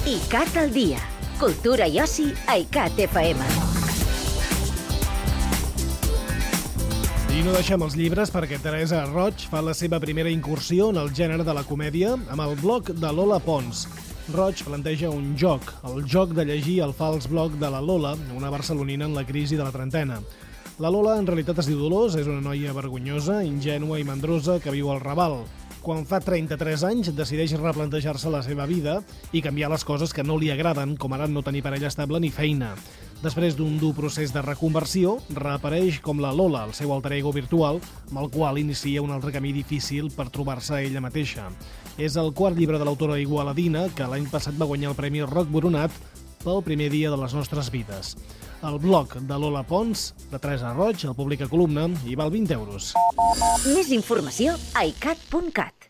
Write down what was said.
ICAT al dia. Cultura i oci a ICAT FM. I no deixem els llibres perquè Teresa Roig fa la seva primera incursió en el gènere de la comèdia amb el blog de Lola Pons. Roig planteja un joc, el joc de llegir el fals blog de la Lola, una barcelonina en la crisi de la trentena. La Lola en realitat es diu Dolors, és una noia vergonyosa, ingènua i mandrosa que viu al Raval. Quan fa 33 anys decideix replantejar-se la seva vida i canviar les coses que no li agraden, com ara no tenir parella estable ni feina. Després d'un dur procés de reconversió, reapareix com la Lola, el seu alter ego virtual, amb el qual inicia un altre camí difícil per trobar-se a ella mateixa. És el quart llibre de l'autora igualadina, que l'any passat va guanyar el Premi Roc Boronat pel primer dia de les nostres vides. El blog de Lola Pons, de Teresa Roig, el publica Columna, i val 20 euros. Més informació a icat.cat.